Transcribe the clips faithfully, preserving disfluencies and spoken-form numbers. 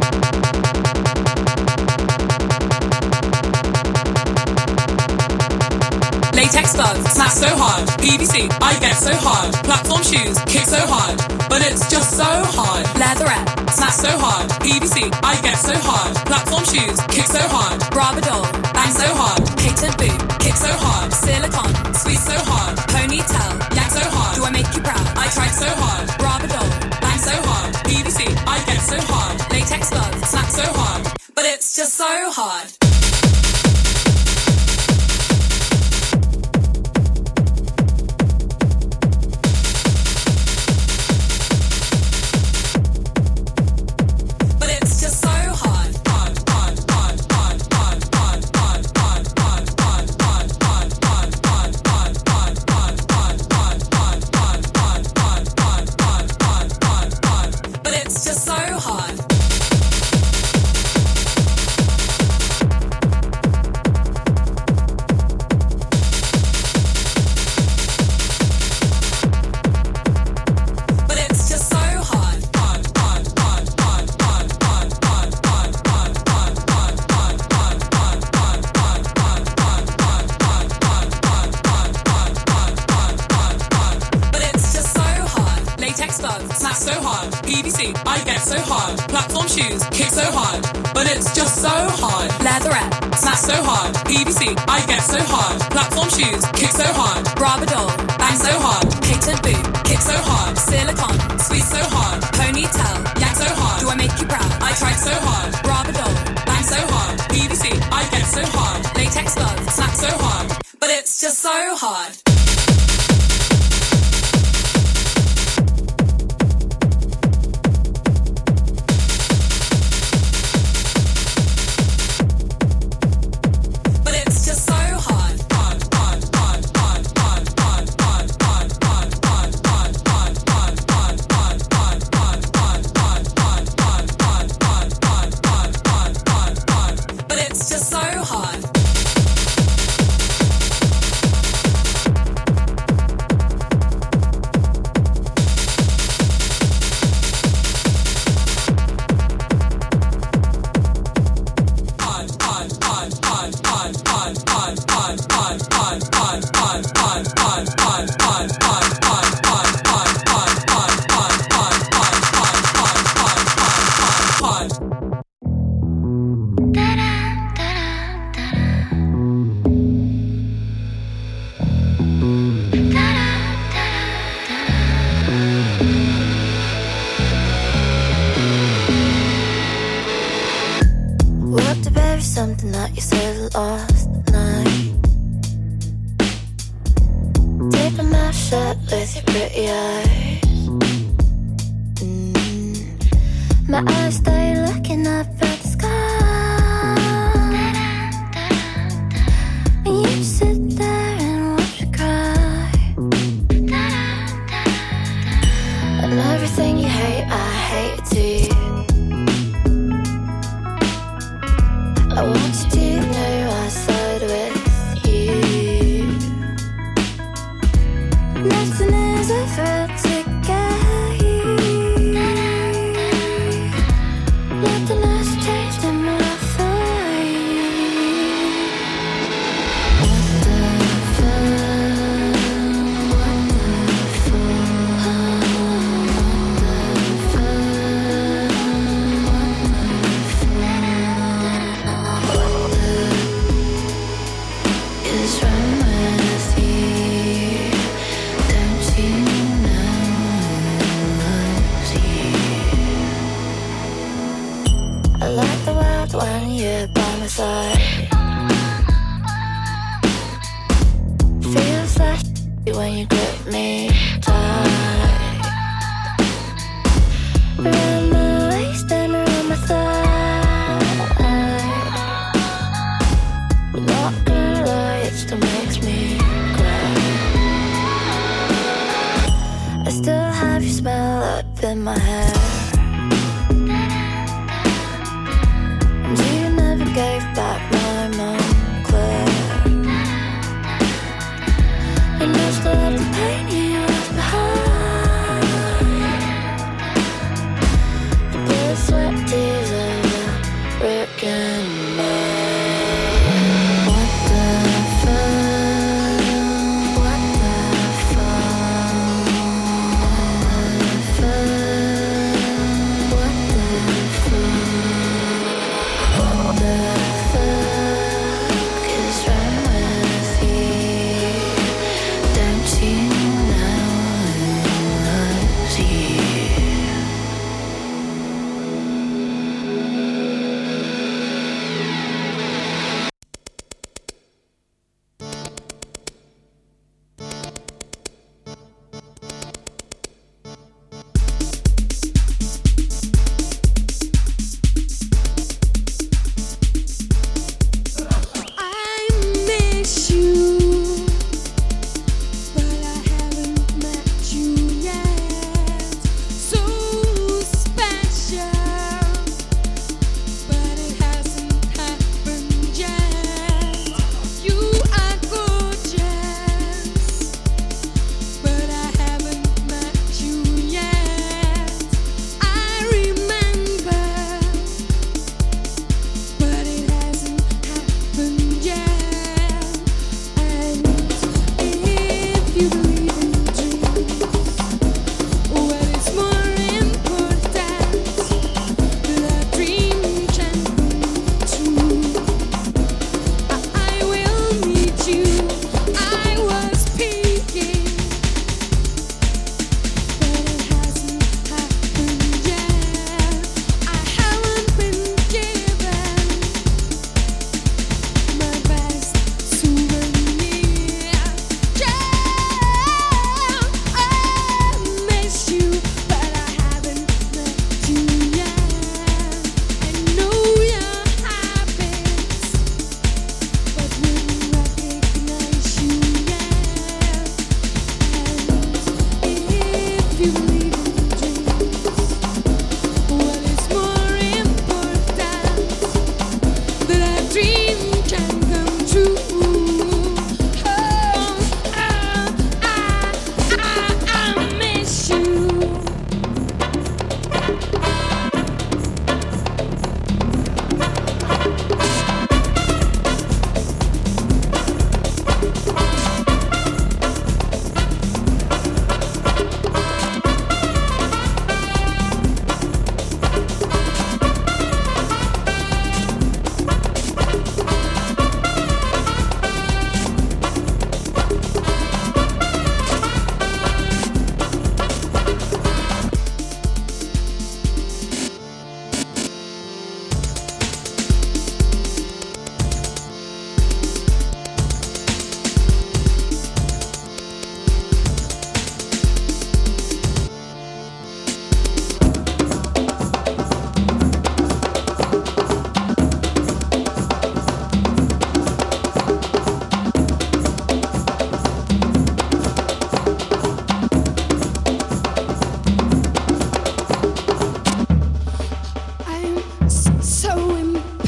Latex gloves, smack so hard. P V C, I get so hard. Platform shoes, kick so hard. But it's just so hard. Leatherette, smack so hard. P V C, I get so hard. Platform shoes, kick so hard. Bravadol, bang so hard. Patent boot, kick so hard. Silicone, squeeze so hard. Ponytail, yank so hard. Do I make you proud? I tried so hard. Bravadol, bang so hard. P V C, I get so hard. Latex gloves, smack so hard. But it's just so hard. Smack so hard. P V C, I get so hard. Platform shoes, kick so hard. But it's just so hard. Leatherette, smack so hard. P V C, I get so hard. Platform shoes, kick so hard. Bravadol, bang so hard. Patent boot, kick so hard. Silicone, squeeze so hard. Ponytail, yank so hard. Do I make you proud? I tried so hard. Bravadol, bang so hard. P V C, I get so hard. Latex gloves, smack so hard. But it's just so hard. Something that you said last night. Deep in my shirt with your pretty eyes. mm. My eyes stay looking up at the sky, and you sit there and watch me cry. And everything you hate, I hate it too. I want you to know I side with you. Nothing is ever to get you. Nothing has changed in my life. When you're by my side, feels like when you grip me tight. Around my waist and around my thigh. Not gonna lie, it still makes me cry. I still have your smell up in my hair. Gave back my Montclair, and I still have the pain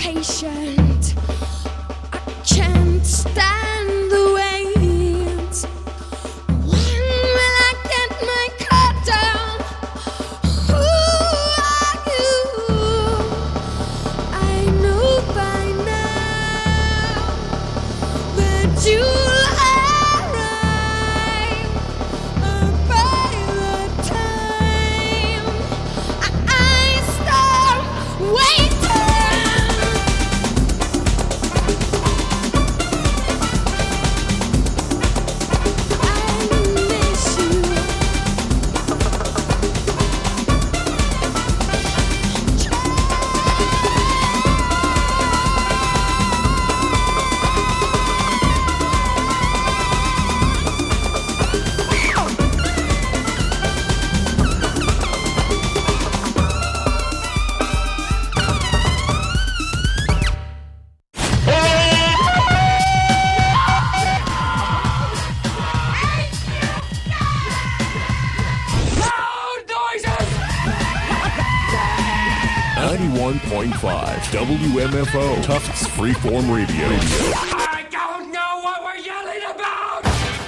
patient. I can't stand the wait. When will I get my cut down? Who are you? I know by now that you'll arrive by the time I start waiting. ninety-one point five W M F O Tufts Freeform Radio. I don't know what we're yelling about!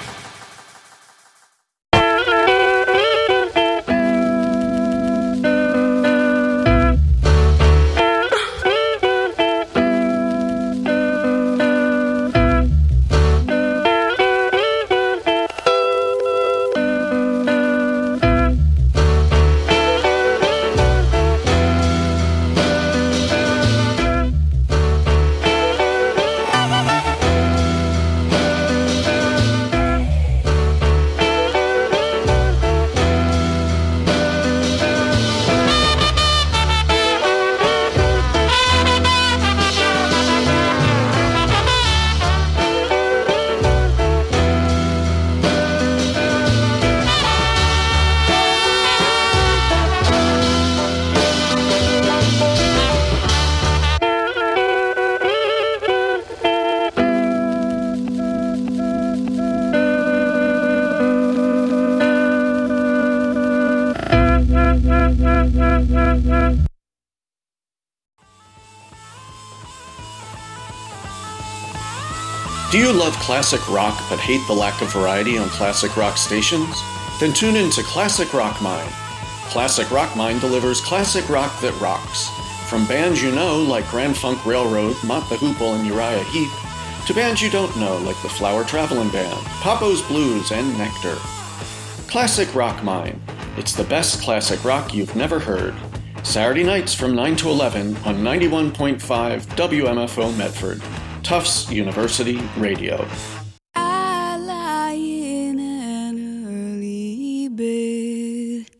Do you love classic rock but hate the lack of variety on classic rock stations? Then tune in to Classic Rock Mine. Classic Rock Mine delivers classic rock that rocks. From bands you know like Grand Funk Railroad, Mott the Hoople, and Uriah Heep, to bands you don't know like the Flower Travelin' Band, Papo's Blues, and Nectar. Classic Rock Mine. It's the best classic rock you've never heard. Saturday nights from nine to eleven on ninety-one point five W M F O Medford. Tufts University Radio. I lie in an early bed,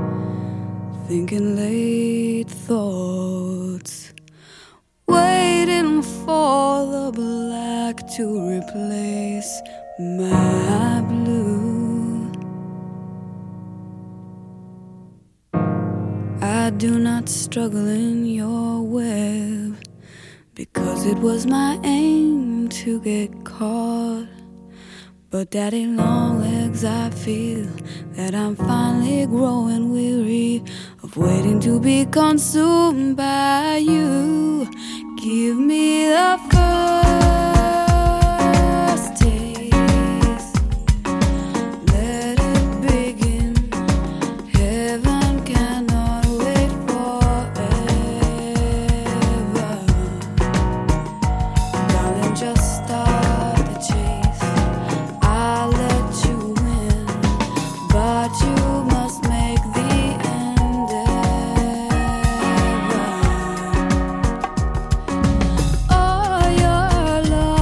thinking late thoughts, waiting for the black to replace my blue. I do not struggle in your web, because it was my aim to get caught. But daddy long legs, I feel that I'm finally growing weary of waiting to be consumed by you. Give me the first taste, let it begin. Heaven cannot wait forever. Darling, just start the chase. I'll let you win, but you must make the endeavor. Oh, your love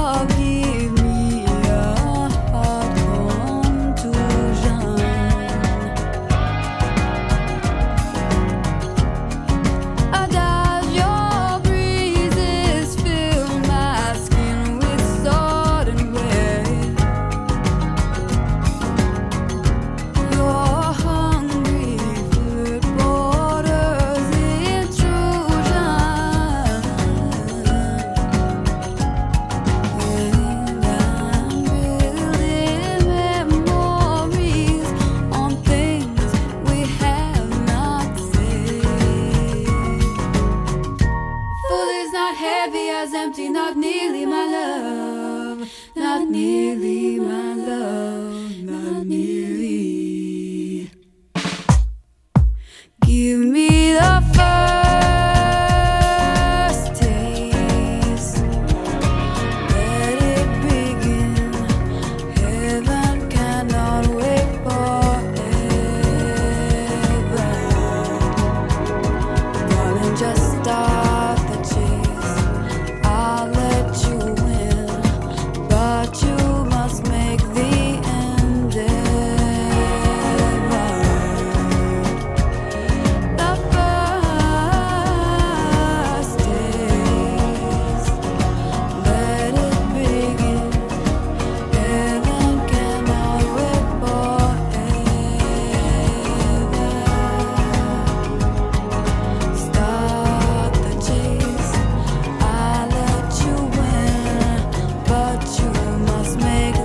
not heavy as empty, not nearly my love, not nearly my love, not nearly. Give me the first taste, let it begin. Heaven cannot wait forever. Darling, just start the chase. I'll let you win, but you must make the endeavor. The first taste, let it begin. Heaven cannot wait forever. Start the chase. I'll let you win, but you must make the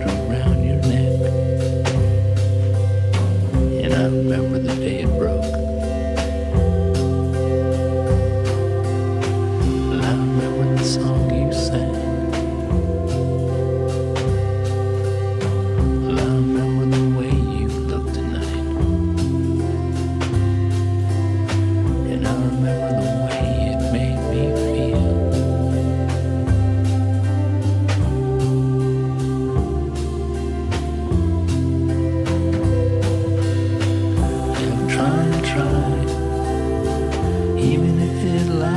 remember the day it broke.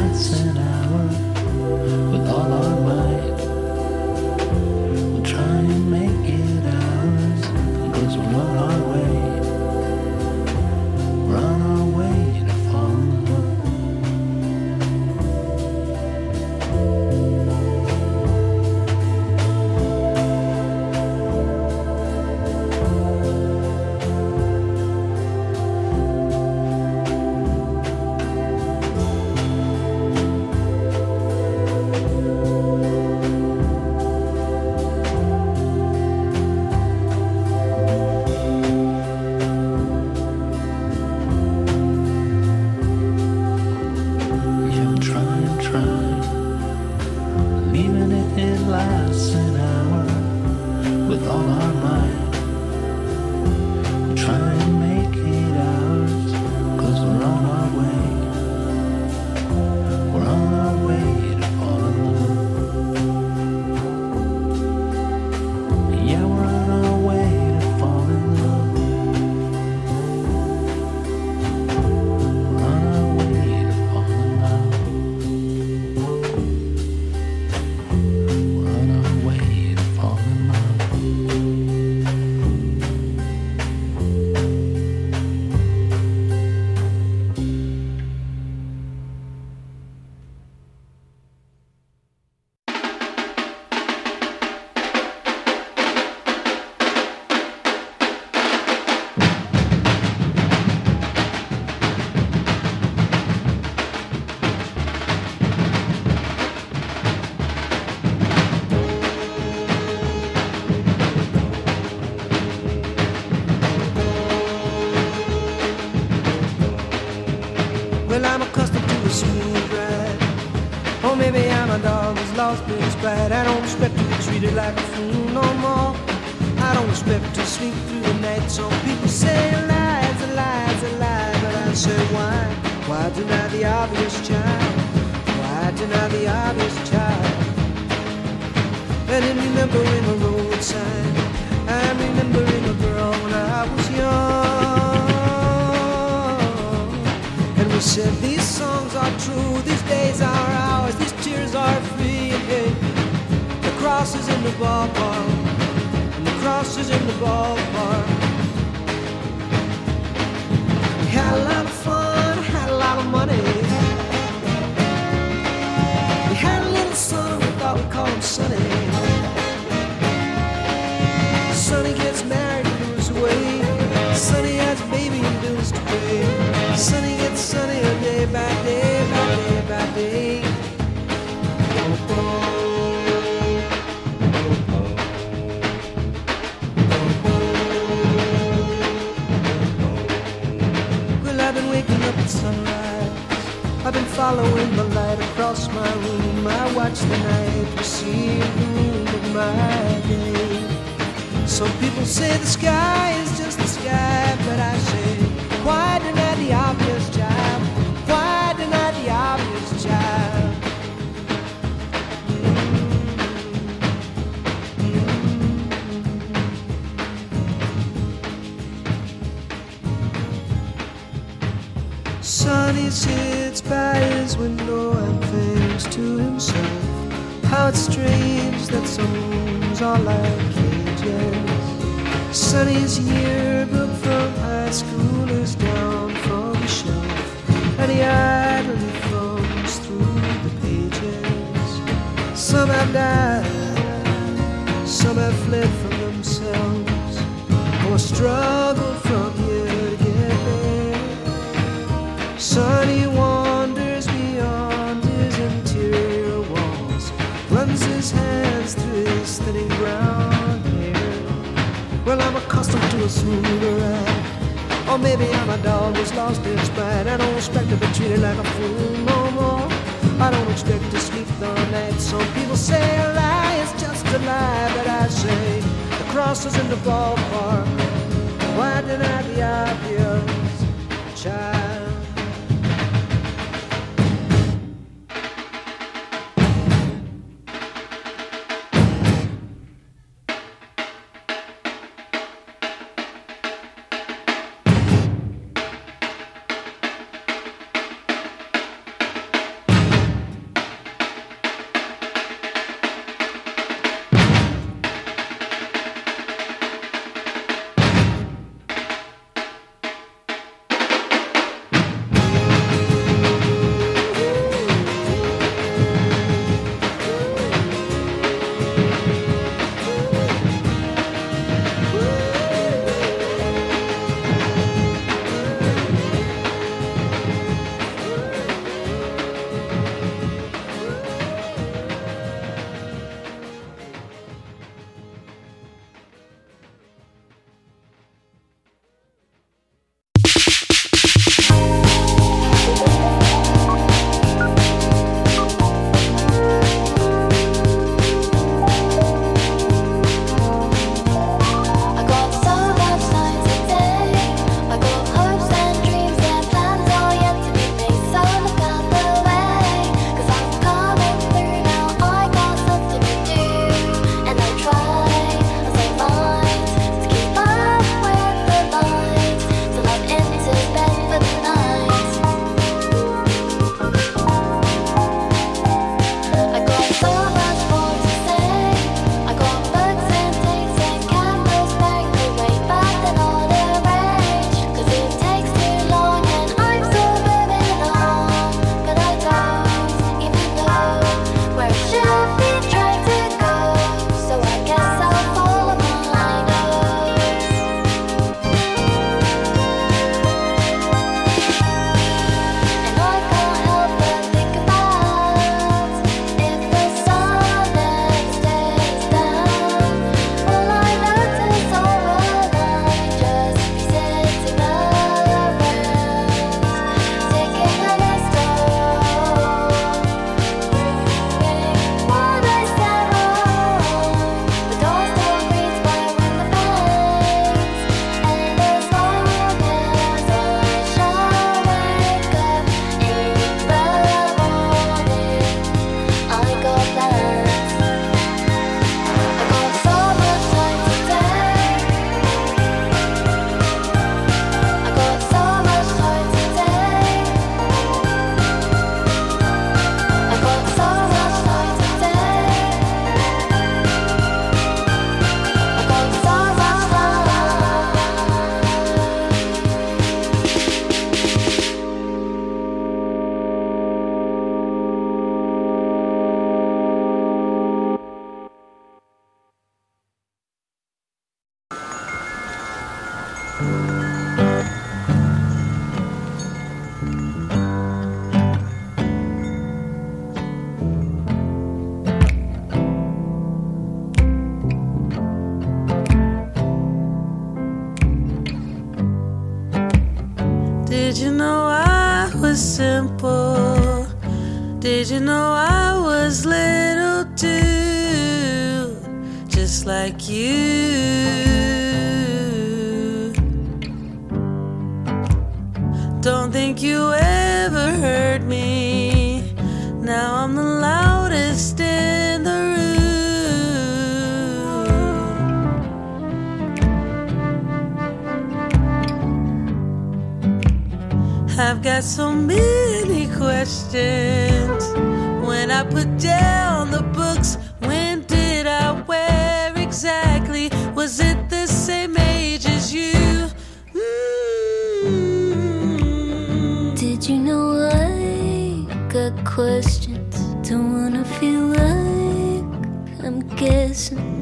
lasts an hour with all our might. We'll try and make it ours, because we're on our way. We're on our way to fall in love. Right, I don't expect to be treated like a fool no more. I don't expect to sleep through the night. Some people say lies, lies, lies, but I say why? Why deny the obvious child? Why deny the obvious child? And in remembering a road sign, I'm remembering a girl when I was young. And we said these songs are true, these days are ours, these tears are free. Hey, the cross is in the ballpark, and the cross is in the ballpark. We had a lot of fun, had a lot of money. We had a little son, we thought we'd call him Sonny. Sonny gets married and moves away. Sonny has a baby and bills to pay. Sonny gets sunnier day by day, by day by day. Sunrise. I've been following the light across my room. I watch the night receive the room of my day. Some people say the sky is just the sky, but I say, why deny the obvious, child? Why deny the obvious, child? Sonny sits by his window and thinks to himself, how it's strange that some rooms are like cages. Sonny's yearbook from high school is down from the shelf, and he idly thumbs through the pages. Some have died, some have fled from themselves, or struggled from here to get there. Sonny wanders beyond his interior walls, runs his hands through his thinning brown hair. Well, I'm accustomed to a smoother ride, or maybe I'm a dog who's lost its pride. I don't expect to be treated like a fool no more. I don't expect to sleep the night. Some people say a lie is just a lie, but I say the cross is in the ballpark. Why deny the obvious, child? Did you know I was simple? Did you know I was little too? Just like you. Don't think you ever heard me. Now I'm the loudest in the room. I've got so many questions. When I put down the books, when did I wear exactly? Was it the same age as you? Mm. Did you know I got questions? Don't wanna feel like I'm guessing.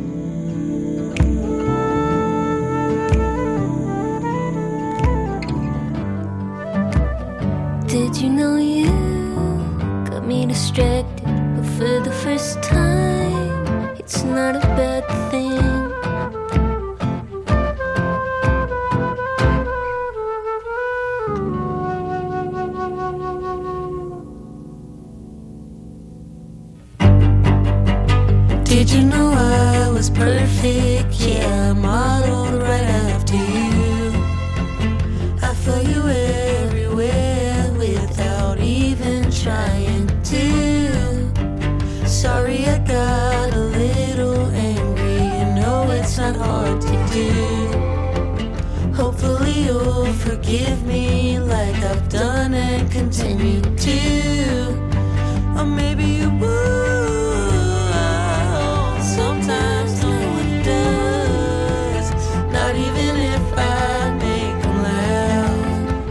Did you know you got me distracted? But for the first time, it's not a bad thing. Did you know I was perfect? Yeah, I modeled right after you. I feel you everywhere without even trying to. Sorry I got a little angry. You know it's not hard to do. Hopefully you'll forgive me like I've done and continue to. Or maybe you will. Sometimes no one does. Not even if I make them laugh.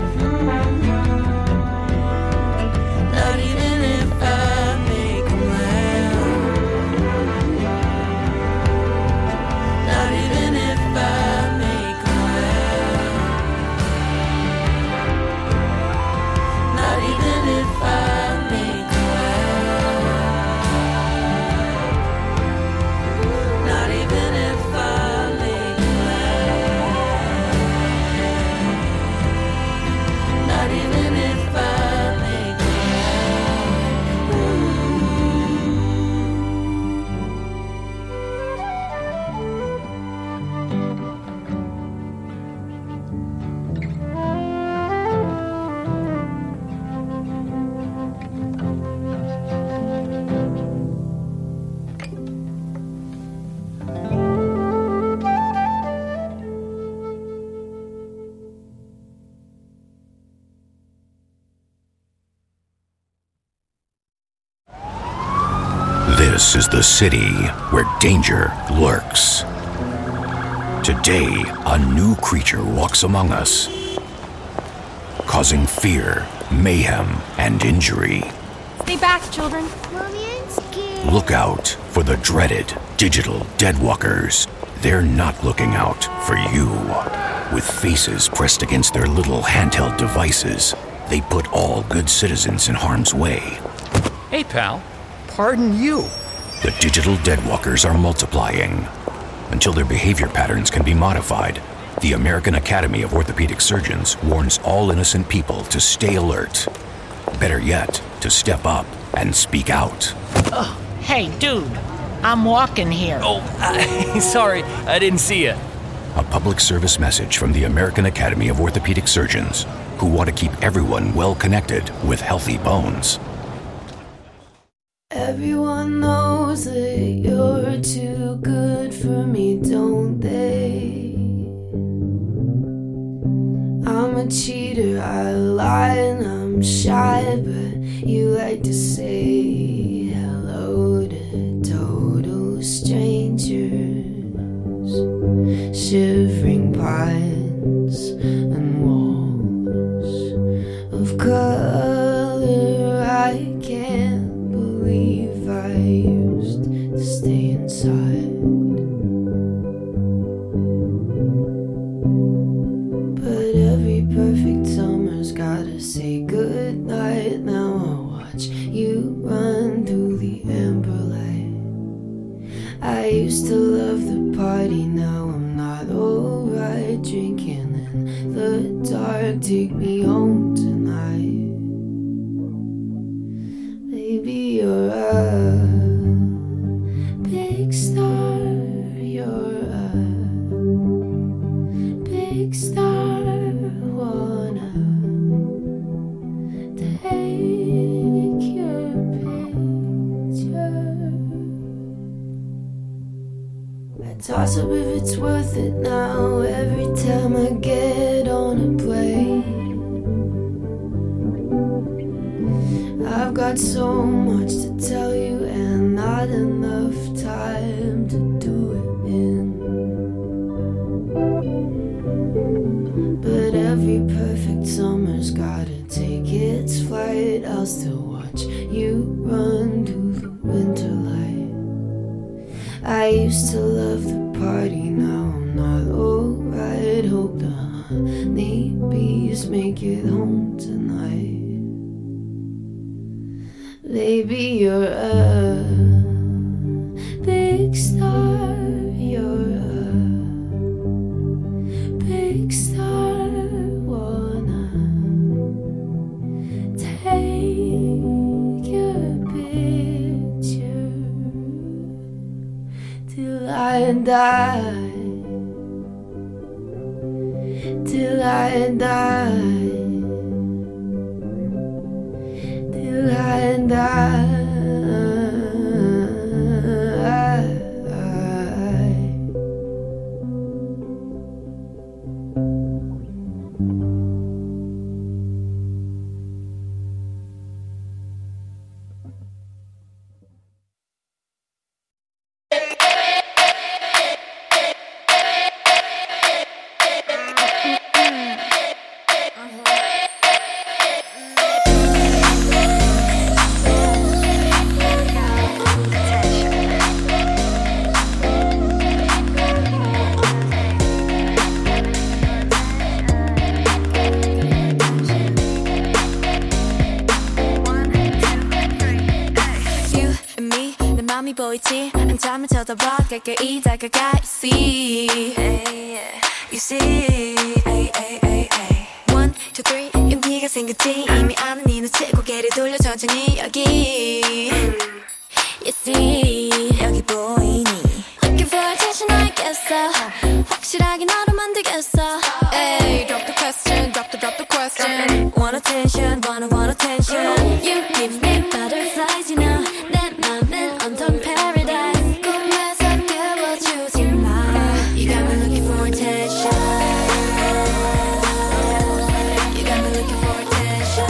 Not even if I make them laugh. Not even if I make them laugh. Not even if I make them laugh. Not even if I make them laugh. Not even if I make them This is the city where danger lurks. Today, a new creature walks among us, causing fear, mayhem, and injury. Stay back, children. Mommy, I'm scared. Look out for the dreaded digital deadwalkers. They're not looking out for you. With faces pressed against their little handheld devices, they put all good citizens in harm's way. Hey, pal. Pardon you. The digital deadwalkers are multiplying. Until their behavior patterns can be modified, the American Academy of Orthopedic Surgeons warns all innocent people to stay alert. Better yet, to step up and speak out. Oh, hey, dude. I'm walking here. Oh, uh, sorry. I didn't see you. A public service message from the American Academy of Orthopedic Surgeons, who want to keep everyone well connected with healthy bones. Everyone knows that you're too good for me, don't they? I'm a cheater, I lie and I'm shy, but you like to say hello to total strangers. Shivering pines and walls of color, I can't believe I used to stay inside. But every perfect summer's gotta say goodnight. Now I watch you run through the amber light. I used to love the party, now I'm not alright. Drinking in the dark take me home tonight. Baby, you're a big star. You're a big star. Wanna take your picture. I toss up if it's worth it now. Every time I get on a plane, I've got so much to tell you and not enough time to do it in. But every perfect summer's gotta take its flight. I'll still watch you run to the winter light. I used to love the party, now I'm not alright. Hope the honey bees make it home tonight. Baby, you're a big star. You're a big star. Wanna take your picture till I die. Till I die. Till I die. 보이지 한참을 쳐다봐 가까이 다가가. You see, you see. One, two, three 용기가 생겼지. 이미 아는 네 눈치 고개를 돌려 천천히 여기. You see, 여기 보이니. Looking for attention 알겠어. 확실하게 너로 만들겠어. Hey, drop the question, drop the drop the question. Want attention, wanna want attention. You give me butterflies, you know. 내 맘은 온통 paradise. 꿈에서 깨워주지 마. You got me looking for attention. You got me looking for attention.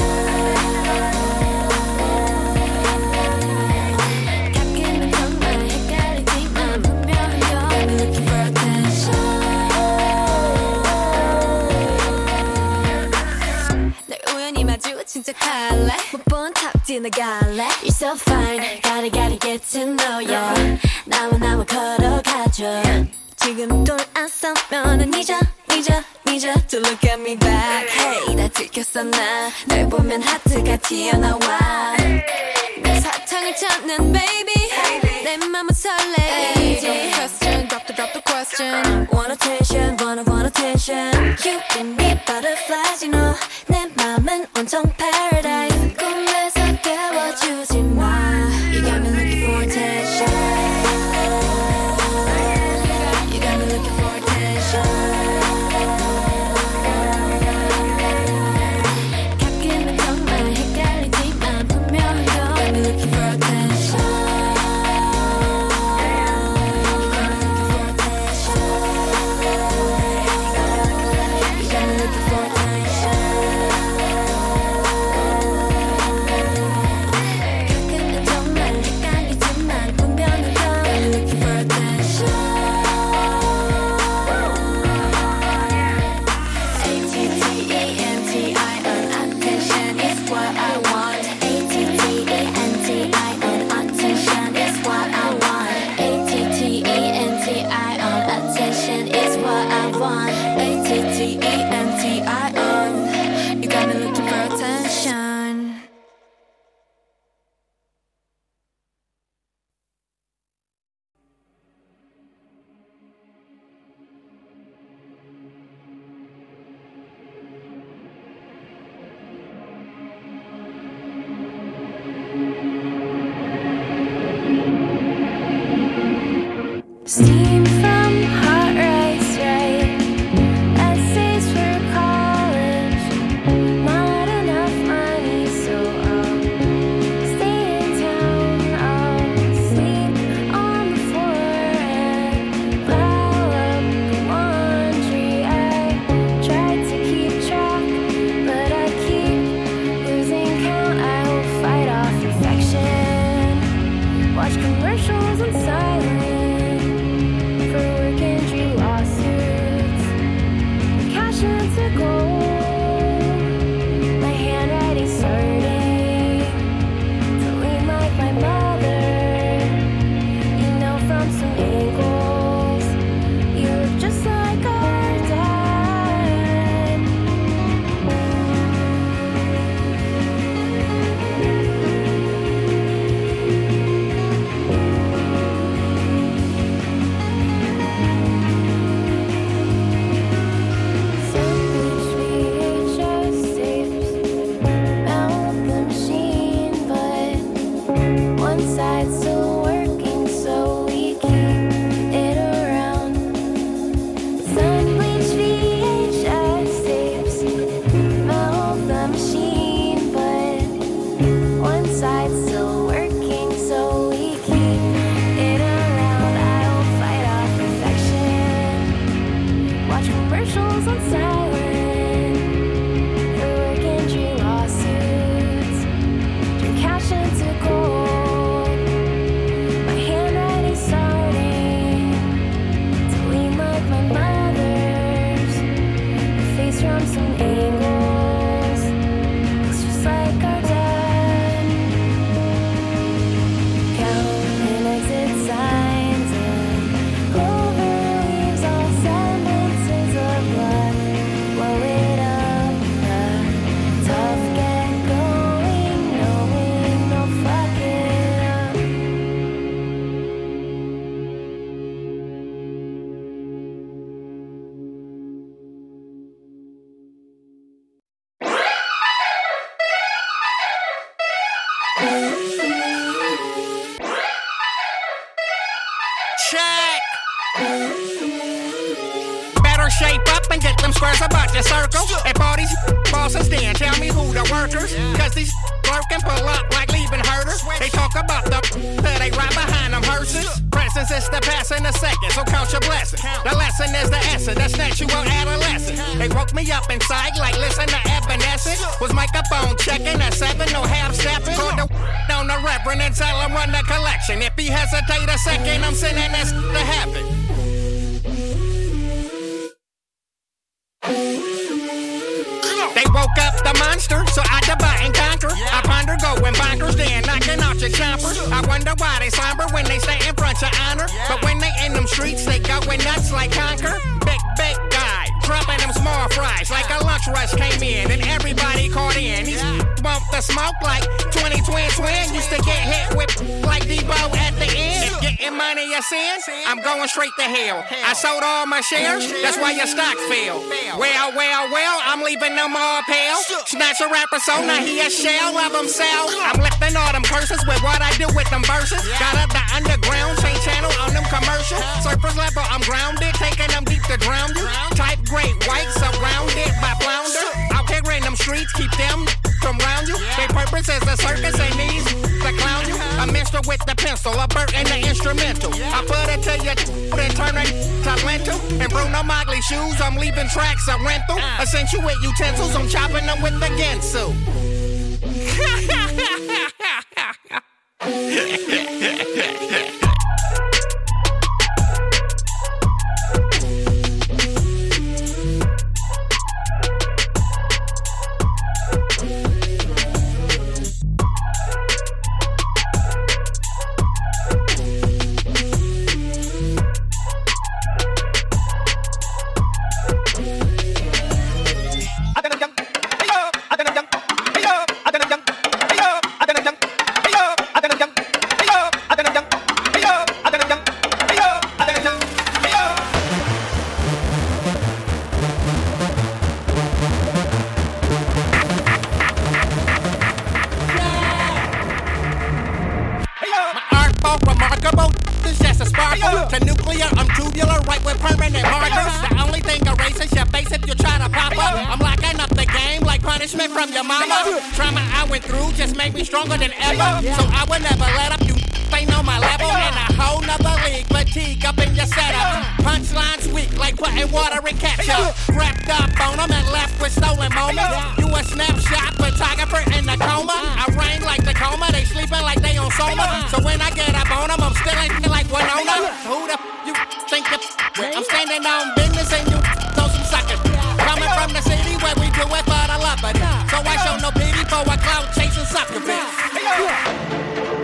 가끔은 정말 헷갈리지만 분명히 you got me looking for attention. 널 우연히 마주친 척할래? 못 본 탑 지나갈래? You're so fine, gotta gotta get to know ya. 나와 나와 걸어가줘. 지금 돌아서면은 잊어 잊어 잊어 to look at me back. Hey, 나 들켰어 나. 널 보면 하트가 튀어나와. 내 사탕을 찾는 baby. 내 맘은 설레. Drop the question, drop the drop the question. Want attention, wanna want attention. You give me butterflies, you know. 내 맘은 온통 paradise. 꿈에서 깨워주지 마. You got me looking for attention. You got me looking for attention. 가끔은 정말 헷갈리지만 분명히 you got me looking for attention. You got me looking for attention. Steam from hot rice, right? Essays for college. Not enough money, so I'll stay in town. I'll sleep on the floor and pile up the laundry. I tried to keep track, but I keep losing count. I will fight off infection. Watch commercials in silence. Shape up and get them squares about your circle. At parties, bosses then tell me who the workers. Cause these lurking pull up like leaving herders. They talk about the that they right behind them hearses. Presence is the past in a second, so count your blessings. The lesson is the essence, that's natural adolescent. They woke me up inside like listen to Evanescence. Was microphone checking at seven, no half stepping. Called the on the reverend and tell him run the collection. If he hesitate a second, I'm sending this to happen. They woke up the monster, so I divide and conquer. I ponder going bonkers, then knocking out your chompers. I wonder why they slumber when they stay in front of honor. But when they in them streets, they going nuts like conquer. Big, big guy, dropping them small fries like a lunch rush came in and everybody caught in. These bump the smoke like twenty twin twin. Used to get hit with like Debo at the end. If getting money a sin, I'm going straight to hell. I sold all my shares, that's why your stock fell. Well, well, well, I'm leaving them all pale. Snatch a rapper so now he a shell of himself. I'm lifting all them curses with what I do with them verses. Got up the underground, change channel on them commercials. Surface level, I'm grounded, taking them deep to drown you. Type great white, surrounded by flounder. Out here in them streets, keep them from round you. Their purpose is a circus, ain't these to clown you. A minstrel with the pencil, a bird and the instrumental. I put it to you, then turn it to lentil. And Bruno Mogley shoes, I'm leaving tracks a rental. Accentuate utensils, I'm chopping them with the Gensu. I to nuclear, I'm tubular, right with permanent markers. The only thing erases your face if you try to pop up. I'm locking up the game like punishment from your mama. Trauma I went through just made me stronger than ever. So I would never let up, you ain't on my level. In a whole nother league, fatigue up in your setup. Punchlines weak like putting water in ketchup. Wrapped up on them and left with stolen moments. You a snapshot photographer in a coma. I rain like Tacoma, they sleeping like they on Soma. So when I get up on them, I'm still ain't like Winona. Who the f you think you with? I'm standing on business and you throw some suckers. Coming from the city where we do it for the love of it. So I show no pity for a clout chasing sucker bitch.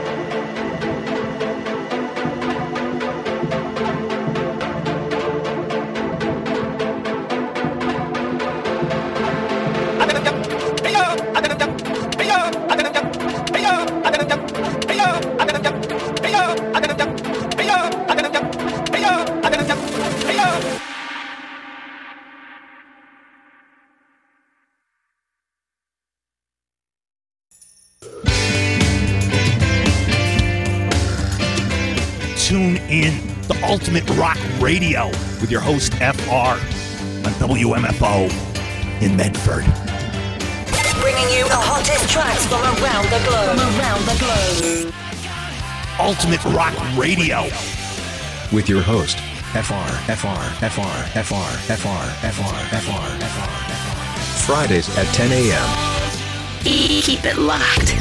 Tune in the Ultimate Rock Radio with your host F R on W M F O in Medford. Bringing you the hottest tracks from around the globe. From around the globe. Ultimate Rock Radio with your host F R, F R, F R, F R, F R, F R, F R, F R, F R. Fridays at ten a.m. Keep it locked.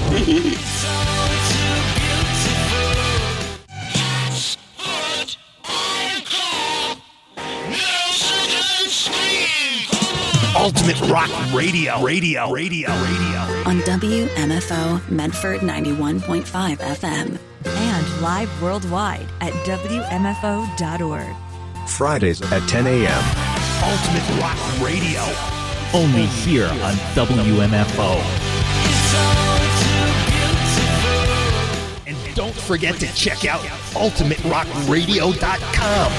Ultimate Rock Radio, Radio, Radio, Radio. On W M F O Medford ninety-one point five F M. And live worldwide at W M F O dot org. Fridays at ten a.m. Ultimate Rock Radio. Only here on W M F O. And don't forget to check out ultimate rock radio dot com.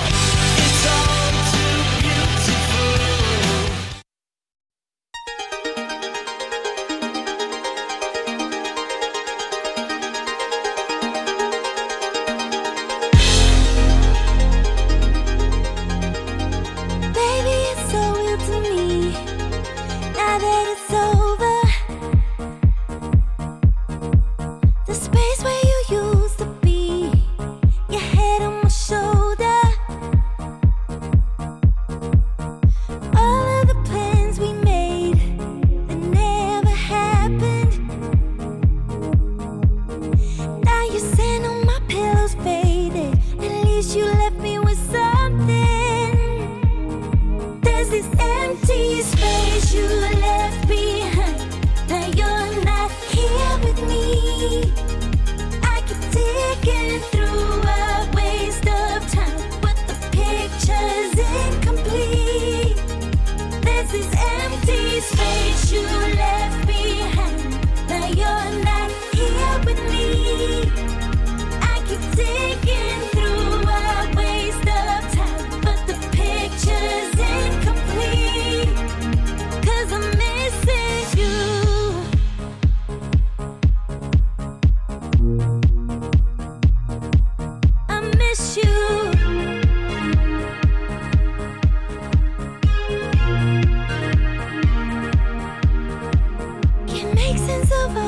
Make sense of